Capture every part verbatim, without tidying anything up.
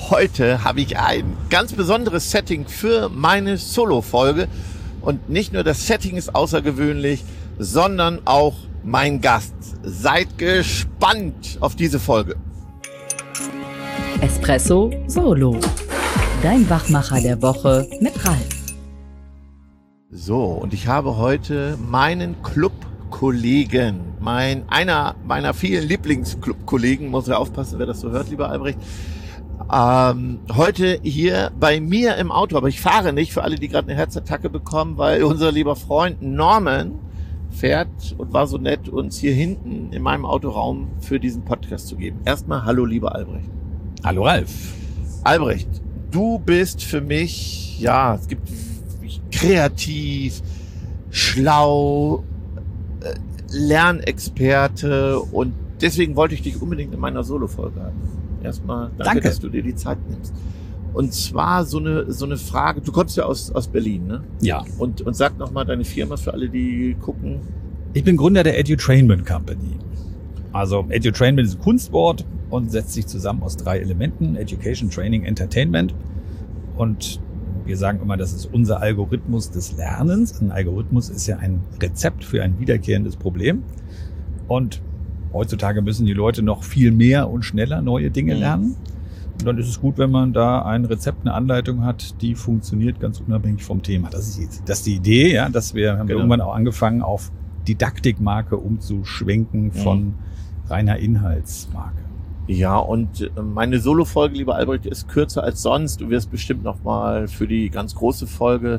Heute habe ich ein ganz besonderes Setting für meine Solo-Folge. Und nicht nur das Setting ist außergewöhnlich, sondern auch mein Gast. Seid gespannt auf diese Folge. Espresso Solo. Dein Wachmacher der Woche mit Ralf. So, und ich habe heute meinen Clubkollegen, mein, einer meiner vielen Lieblingsclubkollegen, muss ja aufpassen, wer das so hört, lieber Albrecht, ähm, heute hier bei mir im Auto, aber ich fahre nicht, für alle, die gerade eine Herzattacke bekommen, weil unser lieber Freund Norman fährt und war so nett, uns hier hinten in meinem Autoraum für diesen Podcast zu geben. Erstmal hallo, lieber Albrecht. Hallo Ralf. Albrecht, du bist für mich, ja, es gibt kreativ, schlau, äh, Lernexperte und deswegen wollte ich dich unbedingt in meiner Solo-Folge haben. Erstmal danke, danke, dass du dir die Zeit nimmst. Und zwar so eine so eine Frage, du kommst ja aus aus Berlin, ne? Ja. Und und sag nochmal deine Firma für alle, die gucken. Ich bin Gründer der Edutainment Company. Also Edutainment ist ein Kunstwort und setzt sich zusammen aus drei Elementen: Education, Training, Entertainment. Und wir sagen immer, das ist unser Algorithmus des Lernens. Ein Algorithmus ist ja ein Rezept für ein wiederkehrendes Problem. Und heutzutage müssen die Leute noch viel mehr und schneller neue Dinge lernen. Und dann ist es gut, wenn man da ein Rezept, eine Anleitung hat, die funktioniert ganz unabhängig vom Thema. Das ist die, das ist die Idee, ja, dass wir, haben wir genau. irgendwann auch angefangen, auf Didaktikmarke umzuschwenken von mhm. reiner Inhaltsmarke. Ja, und meine Solo-Folge, lieber Albrecht, ist kürzer als sonst. Du wirst bestimmt nochmal für die ganz große Folge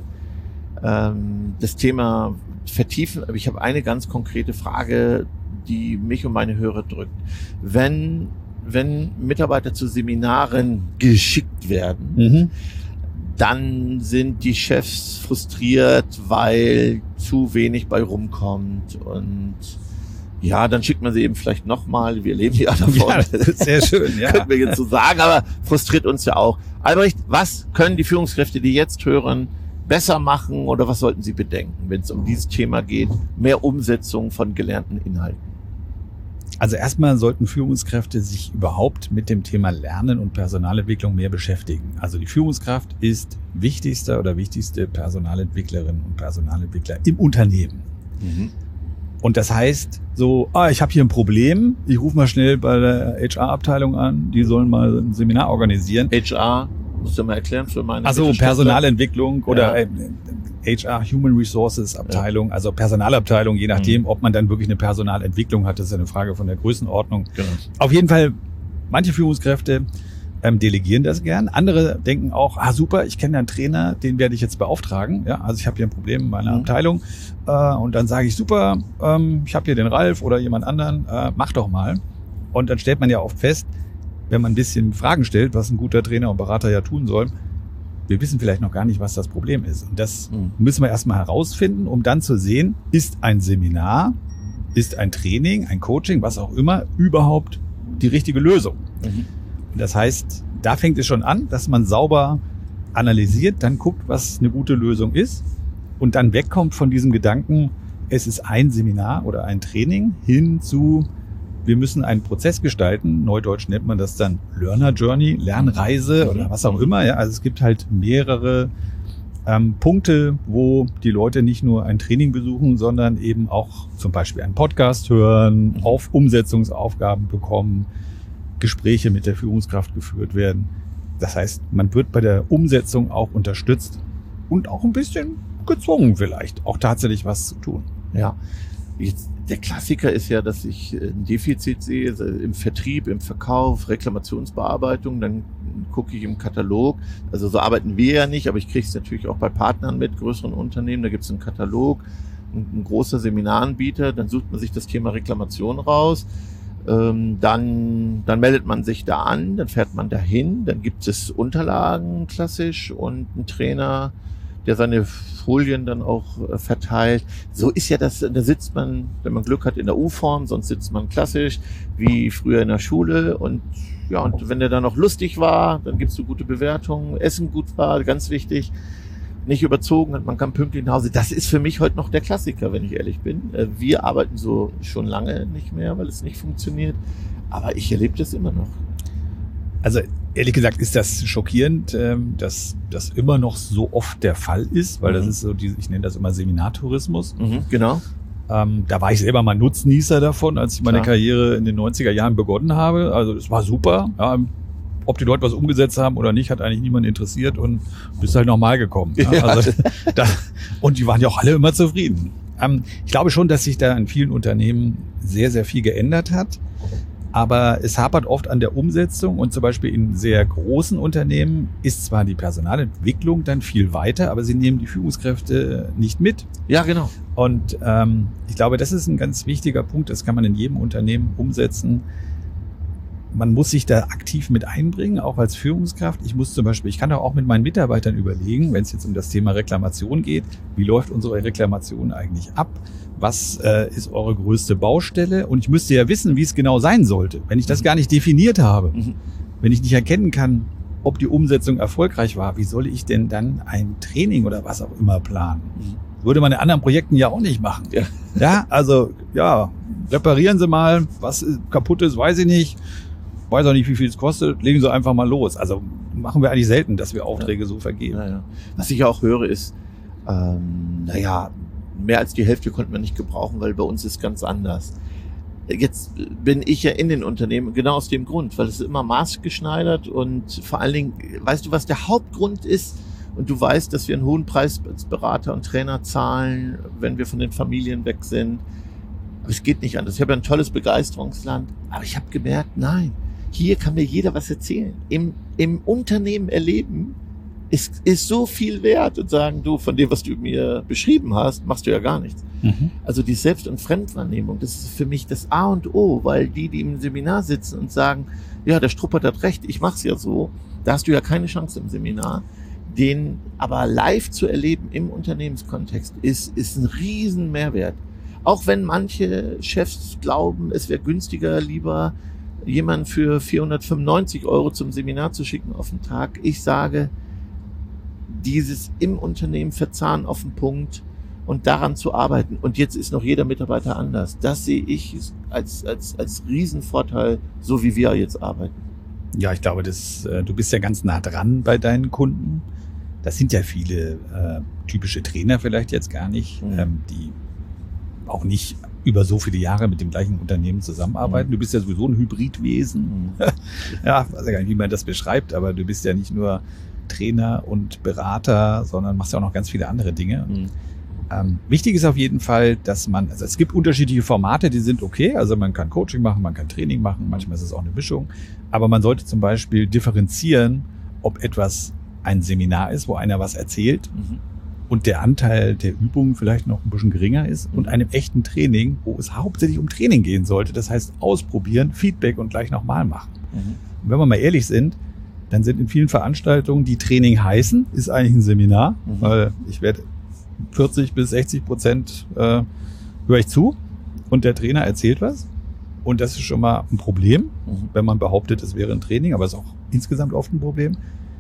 ähm, das Thema vertiefen. Aber ich habe eine ganz konkrete Frage, die mich und meine Hörer drückt. Wenn, wenn Mitarbeiter zu Seminaren geschickt werden, mhm. dann sind die Chefs frustriert, weil zu wenig bei rumkommt und ja, dann schickt man sie eben vielleicht nochmal. Wir leben ja davon. Ja, sehr schön, ja. Könnten wir jetzt so sagen, aber frustriert uns ja auch. Albrecht, was können die Führungskräfte, die jetzt hören, besser machen oder was sollten sie bedenken, wenn es um dieses Thema geht? Mehr Umsetzung von gelernten Inhalten. Also erstmal sollten Führungskräfte sich überhaupt mit dem Thema Lernen und Personalentwicklung mehr beschäftigen. Also die Führungskraft ist wichtigster oder wichtigste Personalentwicklerin und Personalentwickler im Unternehmen. Mhm. Und das heißt so, ah, ich habe hier ein Problem, ich rufe mal schnell bei der H R-Abteilung an, die sollen mal ein Seminar organisieren. H R, musst du mal erklären für meine Also Personalentwicklung oder ja. H R, Human Resources Abteilung, ja. also Personalabteilung, je nachdem, mhm. ob man dann wirklich eine Personalentwicklung hat, das ist eine Frage von der Größenordnung. Genau. Auf jeden Fall, manche Führungskräfte ähm, delegieren das gern. Andere denken auch, ah super, ich kenne einen Trainer, den werde ich jetzt beauftragen. Ja, also ich habe hier ein Problem in meiner mhm. Abteilung. Äh, und dann sage ich, super, ähm, ich habe hier den Ralf oder jemand anderen, äh, mach doch mal. Und dann stellt man ja oft fest, wenn man ein bisschen Fragen stellt, was ein guter Trainer und Berater ja tun soll, wir wissen vielleicht noch gar nicht, was das Problem ist. Und das mhm. müssen wir erstmal herausfinden, um dann zu sehen, ist ein Seminar, ist ein Training, ein Coaching, was auch immer, überhaupt die richtige Lösung. Mhm. Das heißt, da fängt es schon an, dass man sauber analysiert, dann guckt, was eine gute Lösung ist und dann wegkommt von diesem Gedanken, es ist ein Seminar oder ein Training, hin zu, wir müssen einen Prozess gestalten. Neudeutsch nennt man das dann Learner Journey, Lernreise oder was auch immer. Ja, also es gibt halt mehrere ähm, Punkte, wo die Leute nicht nur ein Training besuchen, sondern eben auch zum Beispiel einen Podcast hören, auf Umsetzungsaufgaben bekommen, Gespräche mit der Führungskraft geführt werden. Das heißt, man wird bei der Umsetzung auch unterstützt und auch ein bisschen gezwungen vielleicht, auch tatsächlich was zu tun. Ja, jetzt, der Klassiker ist ja, dass ich ein Defizit sehe im Vertrieb, im Verkauf, Reklamationsbearbeitung, dann gucke ich im Katalog. Also so arbeiten wir ja nicht, aber ich kriege es natürlich auch bei Partnern mit, größeren Unternehmen. Da gibt es einen Katalog, ein, ein großer Seminaranbieter, dann sucht man sich das Thema Reklamation raus. Ähm, dann, dann meldet man sich da an, dann fährt man dahin, dann gibt es Unterlagen klassisch und einen Trainer, der seine Folien dann auch äh, verteilt. So ist ja das, da sitzt man, wenn man Glück hat, in der U-Form, sonst sitzt man klassisch, wie früher in der Schule und ja, und wenn der dann noch lustig war, dann gibt's so gute Bewertungen, Essen gut war, ganz wichtig. nicht überzogen hat, man kann pünktlich nach Hause. Das ist für mich heute noch der Klassiker, wenn ich ehrlich bin. Wir arbeiten so schon lange nicht mehr, weil es nicht funktioniert. Aber ich erlebe das immer noch. Also Ehrlich gesagt ist das schockierend, dass das immer noch so oft der Fall ist, weil mhm. das ist so, die, ich nenne das immer Seminartourismus. Mhm, genau. Ähm, da war ich selber mal Nutznießer davon, als ich meine Klar. Karriere in den neunziger Jahren begonnen habe. Also das war super. Ja, ob die Leute was umgesetzt haben oder nicht, hat eigentlich niemand interessiert und bist halt nochmal gekommen. Ja, ja. Also, da, und die waren ja auch alle immer zufrieden. Ähm, ich glaube schon, dass sich da in vielen Unternehmen sehr, sehr viel geändert hat. Aber es hapert oft an der Umsetzung und zum Beispiel in sehr großen Unternehmen ist zwar die Personalentwicklung dann viel weiter, aber sie nehmen die Führungskräfte nicht mit. Ja, genau. Und ähm, ich glaube, das ist ein ganz wichtiger Punkt, das kann man in jedem Unternehmen umsetzen. Man muss sich da aktiv mit einbringen, auch als Führungskraft. Ich muss zum Beispiel, ich kann auch mit meinen Mitarbeitern überlegen, wenn es jetzt um das Thema Reklamation geht, wie läuft unsere Reklamation eigentlich ab? Was äh, ist eure größte Baustelle? Und ich müsste ja wissen, wie es genau sein sollte. Wenn ich das gar nicht definiert habe, mhm. wenn ich nicht erkennen kann, ob die Umsetzung erfolgreich war, wie soll ich denn dann ein Training oder was auch immer planen? Mhm. Würde man in anderen Projekten ja auch nicht machen. Ja, ja also ja, reparieren Sie mal, was kaputt ist, weiß ich nicht. Weiß auch nicht, wie viel es kostet, legen Sie einfach mal los. Also machen wir eigentlich selten, dass wir Aufträge ja. so vergeben. Ja, ja. Was ich auch höre ist, ähm, naja, mehr als die Hälfte konnten wir nicht gebrauchen, weil bei uns ist ganz anders. Jetzt bin ich ja in den Unternehmen genau aus dem Grund, weil es ist immer maßgeschneidert und vor allen Dingen, weißt du, was der Hauptgrund ist? Und du weißt, dass wir einen hohen Preis als Berater und Trainer zahlen, wenn wir von den Familien weg sind. Aber es geht nicht anders. Ich habe ja ein tolles Begeisterungsland, aber ich habe gemerkt, nein, hier kann mir jeder was erzählen. Im, im Unternehmen erleben ist, ist so viel wert und sagen, du, von dem, was du mir beschrieben hast, machst du ja gar nichts. Mhm. Also die Selbst- und Fremdwahrnehmung, das ist für mich das A und O, weil die, die im Seminar sitzen und sagen, ja, der Struppert hat recht, ich mach's ja so, da hast du ja keine Chance im Seminar. Den aber live zu erleben im Unternehmenskontext ist, ist ein riesen Mehrwert. Auch wenn manche Chefs glauben, es wäre günstiger, lieber jemanden für vierhundertfünfundneunzig Euro zum Seminar zu schicken auf den Tag. Ich sage, dieses im Unternehmen verzahnen auf den Punkt und daran zu arbeiten. Und jetzt ist noch jeder Mitarbeiter anders. Das sehe ich als, als, als Riesenvorteil, so wie wir jetzt arbeiten. Ja, ich glaube, das, du bist ja ganz nah dran bei deinen Kunden. Das sind ja viele äh, typische Trainer vielleicht jetzt gar nicht, mhm. ähm, die auch nicht über so viele Jahre mit dem gleichen Unternehmen zusammenarbeiten. Du bist ja sowieso ein Hybridwesen. Ja, weiß ja gar nicht, wie man das beschreibt, aber du bist ja nicht nur Trainer und Berater, sondern machst ja auch noch ganz viele andere Dinge. Mhm. Ähm, wichtig ist auf jeden Fall, dass man, also es gibt unterschiedliche Formate, die sind okay, also man kann Coaching machen, man kann Training machen, manchmal ist es auch eine Mischung, aber man sollte zum Beispiel differenzieren, ob etwas ein Seminar ist, wo einer was erzählt, mhm. und der Anteil der Übungen vielleicht noch ein bisschen geringer ist und einem echten Training, wo es hauptsächlich um Training gehen sollte. Das heißt, ausprobieren, Feedback und gleich nochmal machen. Mhm. Und wenn wir mal ehrlich sind, dann sind in vielen Veranstaltungen, die Training heißen, ist eigentlich ein Seminar, mhm. weil ich werde vierzig bis sechzig Prozent äh, höre ich zu und der Trainer erzählt was. Und das ist schon mal ein Problem, mhm. wenn man behauptet, es wäre ein Training, aber es ist auch insgesamt oft ein Problem.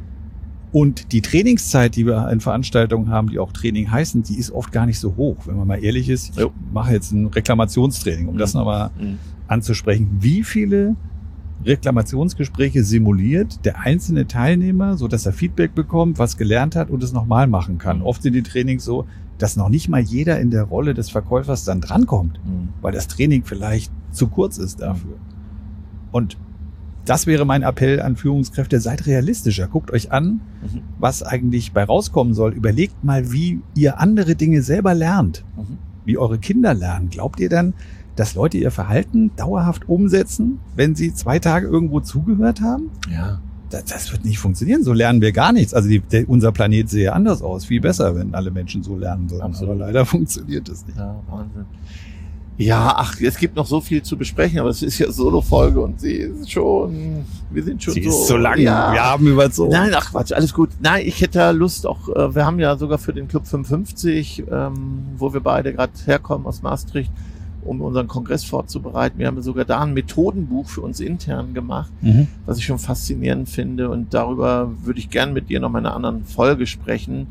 Und die Trainingszeit, die wir in Veranstaltungen haben, die auch Training heißen, die ist oft gar nicht so hoch. Wenn man mal ehrlich ist, ich jo. mache jetzt ein Reklamationstraining, um mhm. das nochmal mhm. anzusprechen. Wie viele Reklamationsgespräche simuliert der einzelne Teilnehmer, so dass er Feedback bekommt, was gelernt hat und es nochmal machen kann? Oft sind die Trainings so, dass noch nicht mal jeder in der Rolle des Verkäufers dann drankommt, mhm. weil das Training vielleicht zu kurz ist dafür. Und das wäre mein Appell an Führungskräfte, seid realistischer. Guckt euch an, mhm. was eigentlich bei rauskommen soll. Überlegt mal, wie ihr andere Dinge selber lernt, mhm. wie eure Kinder lernen. Glaubt ihr dann, dass Leute ihr Verhalten dauerhaft umsetzen, wenn sie zwei Tage irgendwo zugehört haben? Ja. Das, das wird nicht funktionieren. So lernen wir gar nichts. Also die, der, unser Planet sähe anders aus. Viel besser, wenn alle Menschen so lernen würden. Absolut. Aber leider funktioniert das nicht. Ja, Wahnsinn. Ja, ach, es gibt noch so viel zu besprechen, aber es ist ja Solo-Folge und sie ist schon, wir sind schon sie so. Sie ist so lang, ja. wir haben überzogen. Nein, ach Quatsch, alles gut. Nein, ich hätte da Lust auch, äh, wir haben ja sogar für den Club fünfundfünfzig, ähm, wo wir beide gerade herkommen aus Maastricht, um unseren Kongress vorzubereiten. Wir haben sogar da ein Methodenbuch für uns intern gemacht, mhm. was ich schon faszinierend finde und darüber würde ich gern mit dir noch mal in einer anderen Folge sprechen,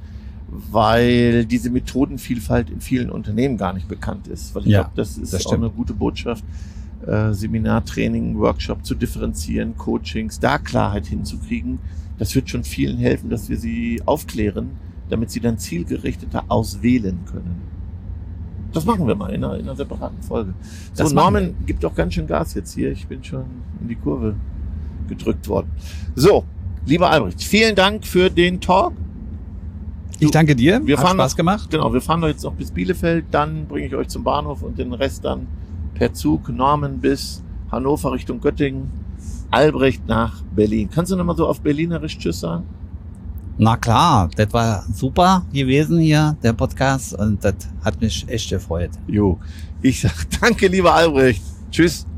weil diese Methodenvielfalt in vielen Unternehmen gar nicht bekannt ist. Weil ich ja, glaube, das ist das auch eine gute Botschaft, äh, Seminar, Training, Workshop zu differenzieren, Coachings, da Klarheit hinzukriegen. Das wird schon vielen helfen, dass wir sie aufklären, damit sie dann zielgerichteter auswählen können. Das machen wir mal in einer, in einer separaten Folge. So, Das Norman gibt doch ganz schön Gas jetzt hier. Ich bin schon in die Kurve gedrückt worden. So, lieber Albrecht, vielen Dank für den Talk. Ich danke dir, Wir hat fahren Spaß noch, gemacht. Genau, wir fahren doch jetzt noch bis Bielefeld, dann bringe ich euch zum Bahnhof und den Rest dann per Zug Norman bis Hannover Richtung Göttingen, Albrecht nach Berlin. Kannst du nochmal so auf Berlinerisch Tschüss sagen? Na klar, das war super gewesen hier, der Podcast, und das hat mich echt gefreut. Jo, ich sag danke, lieber Albrecht. Tschüss.